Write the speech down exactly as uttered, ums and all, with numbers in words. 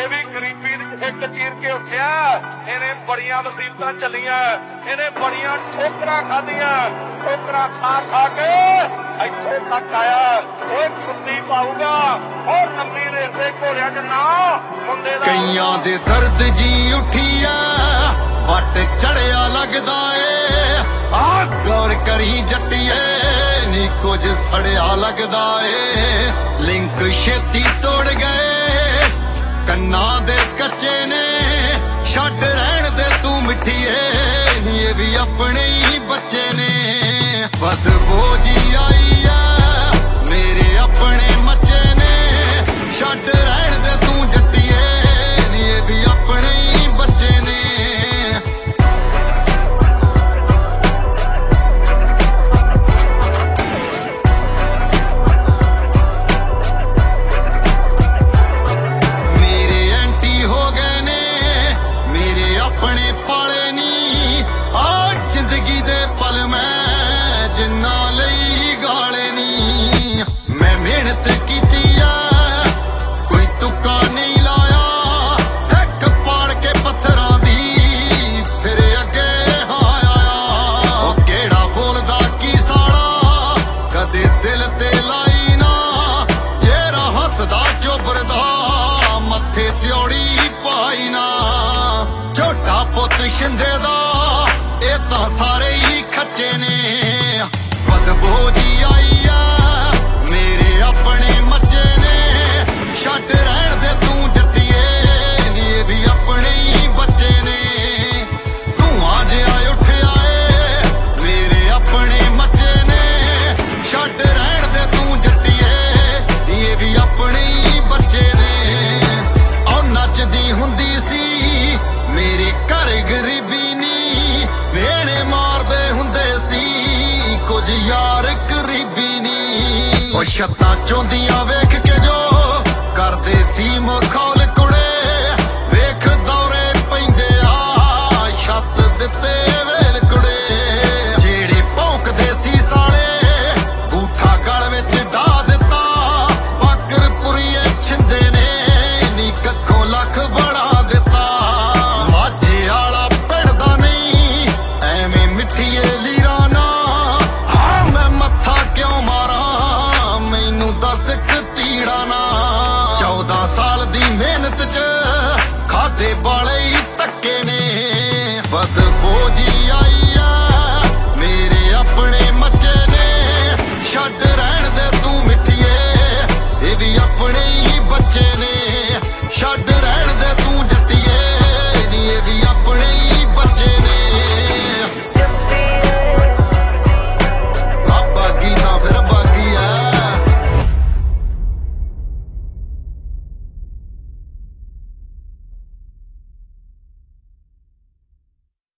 ਇਹ ਵੀ ਗਰੀਬੀ ਦੀ ਇੱਕ ਚੀਰ ਕੇ ਉੱਠਿਆ। ਇਹਨੇ ਬੜੀਆਂ ਮੁਸੀਬਤਾਂ ਚੱਲੀਆਂ, ਇਹਨੇ ਬੜੀਆਂ ਠੋਕਰਾਂ ਖਾਧੀਆਂ, ਠੋਕਰਾਂ ਖਾ ਖਾ ਕੇ ਇੱਥੇ ਤੱਕ ਆਇਆ। ਇਹ ਕੁੱਤੀ ਪਾਊਗਾ ਹੋਰ ਲੰਮੀ ਰੇਸ ਦੇ ਘੋੜਿਆਂ ਚ ਨਾ ਮੁੰਡੇ ਦਾ। ਕਈਆਂ ਦੇ ਦਰਦ ਜੀ ਉੱਠੀ ਆ ਵੱਟ ਚੜਿਆ ਲੱਗਦਾ ਏ, ਆ ਗੌਰ ਕਰੀ ਜੱਟੀਏ ਨੀ ਕੁਝ ਸੜਿਆ ਲੱਗਦਾ ਏ। ਲਿੰਕ ਛੇਤੀ ਤੋੜ ਗਏ ਕੰਨਾਂ ਦੇ ਕੱਚੇ ਨੇ, ਛੱਡ ਰਹਿਣ ਦੇ ਤੂੰ ਮਿੱਠੀਏ ਨੀ ਇਹ ਵੀ ਆਪਣੇ ਹੀ ਬੱਚੇ ਨੇ। ਬਦਬੂ ਜੀ ਆਈ ਆ ਮੇਰੇ ਆਪਣੇ ਮੱਚੇ ਨੇ, ਛੱਡ ਰਹਿਣ ਦੇ ਤੂੰ ਜੱਟੀਏ ਨੀ ਇਹ ਵੀ ਆਪਣੇ ਹੀ ਬੱਚੇ ਨੇ। ਸ਼ਿੰਦੇ ਦਾ ਇਹ ਤਾਂ ਸਾਰੇ ਹੀ ਖੱਚੇ ਨੇ। ਬਦਬੂ ਜੀ ਆਈ ਆ ਮੇਰੇ ਆਪਣੇ ਮੱਚੇ ਨੇ, ਛੱਡ ਰਹਿਣ ਦੇ ਤੂੰ ਜੱਟੀਏ ਨੀ ਇਹ ਵੀ ਆਪਣੇ ਹੀ ਬੱਚੇ ਨੇ। ਧੂਆਂ ਜਿਹਾ ਉੱਠਿਆ ਏ ਮੇਰੇ ਆਪਣੇ ਮੱਚੇ ਨੇ, ਛੱਡ ਰਹਿਣ ਦੇ ਤੂੰ ਜੱਟੀਏ ਨੀ ਇਹ ਵੀ ਆਪਣੇ ਹੀ ਬੱਚੇ ਨੇ। ਉਹ ਨੱਚਦੀ ਹੁੰਦੀ ਸੀ ਮੇਰੇ ਘਰ ਗਰੀਬੀ ਨੀ, ਵੇਣੇ ਮਾਰਦੇ ਹੁੰਦੇ ਸੀ ਕੁਝ ਯਾਰ ਕਰੀਬੀ ਨੀ। ਉਹ ਛੱਤਾਂ ਚੋਂਦੀਆਂ ਵੇਖ ਕੇ ਜੋ ਕਰਦੇ ਸੀ ਮੁਖਾ